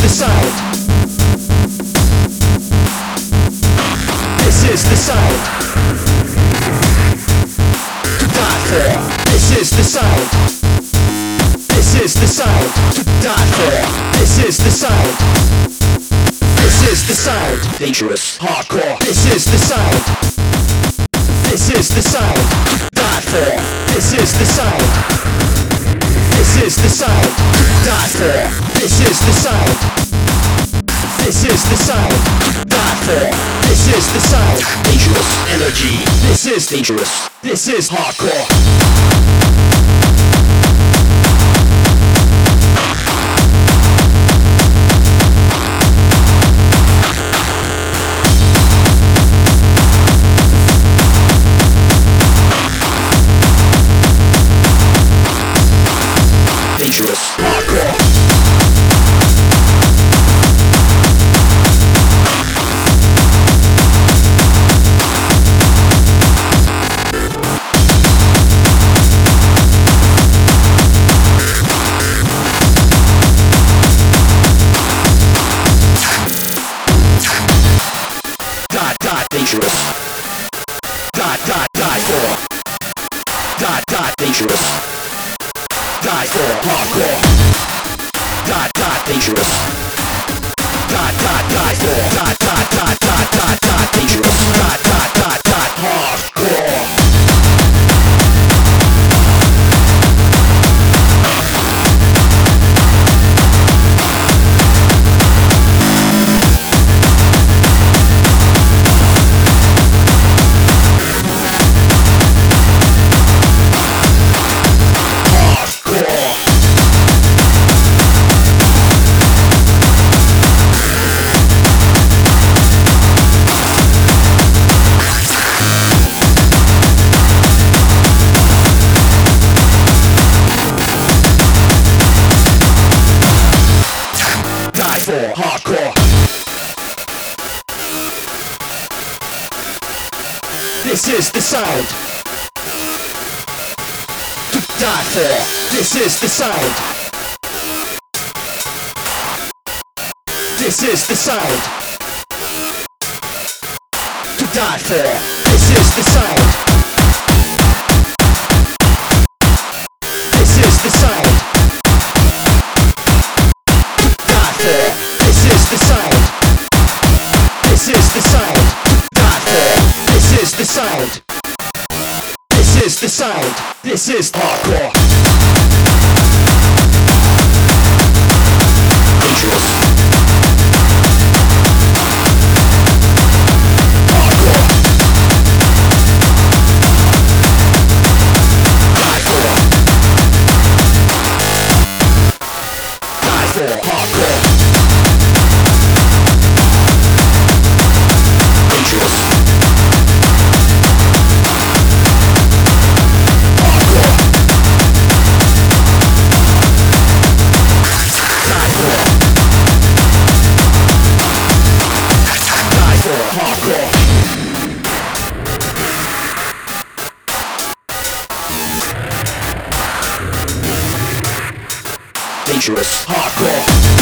the sound. This is the sound. To die for. This is the sound. This is the sound. To die for. This is the sound. This is the sound. Dangerous. Hardcore. This is the sound. This is the sound. To die for. This is the sound. This is the sound. To die for. This is the sound. This is the sound. To die for. This is the sound. Dangerous energy. This is dangerous. This is hardcore. Dangerous hardcore. Dangerous. Die for. Dangerous. Die for hardcore. Dangerous. Die for. Dangerous. Hardcore. Hardcore. This is the sound. To die for. This is the sound. This is the sound. To die for. This is the sound. This is the sound. This is the sound. This is the sound. Die for. This is the sound. This is the sound. This is hardcore. Dangerous. Hardcore. Die for. Die for hardcore. Dangerous hardcore.